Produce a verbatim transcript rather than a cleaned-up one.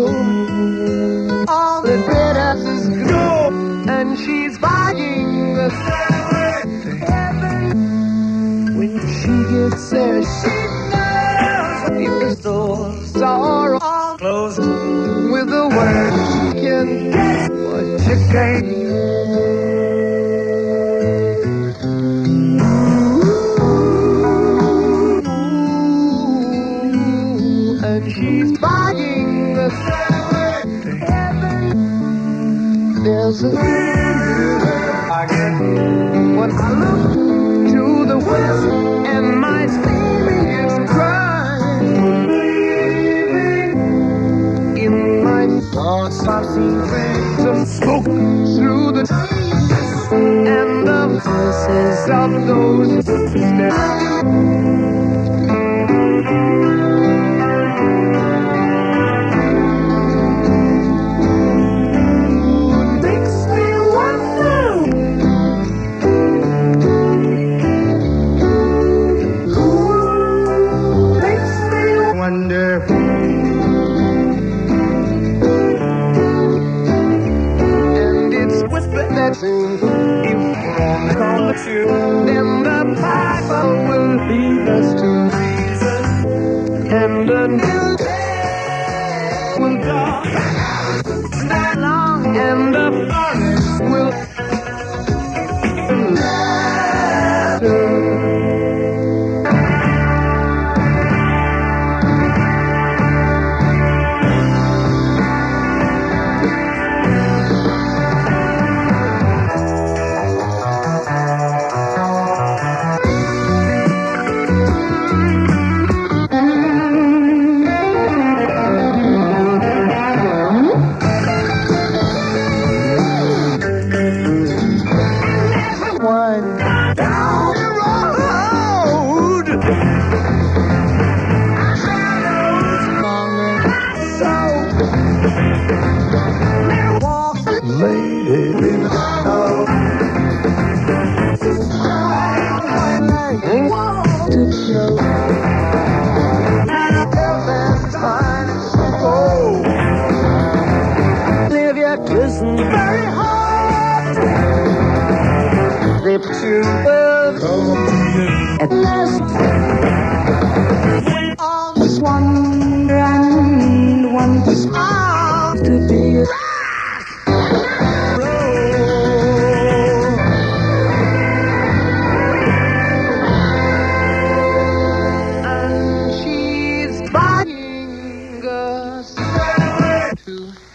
All the glitters is gold, and she's buying the stairway to heaven. When she gets there, she knows if the doors are all closed, with the word she can get what you gain. She's buying the stairway to heaven. There's a feeling I get when I look to the west, and my steaming is crying. In my thoughts I've seen flames of smoke through the trees, and the voices of those wonderful. And it's whispered that soon, if we're on the call the truth, then the Bible will lead us to Jesus, and a new day will dawn. That long, and the forest will matter. Down the road, shadows longer, so they walk lady in the snow. Want to show and tell them time to go. Live your kissing very hard. Slip to birds at last. All this wonder and want to smile to be a and she's buying a stairway to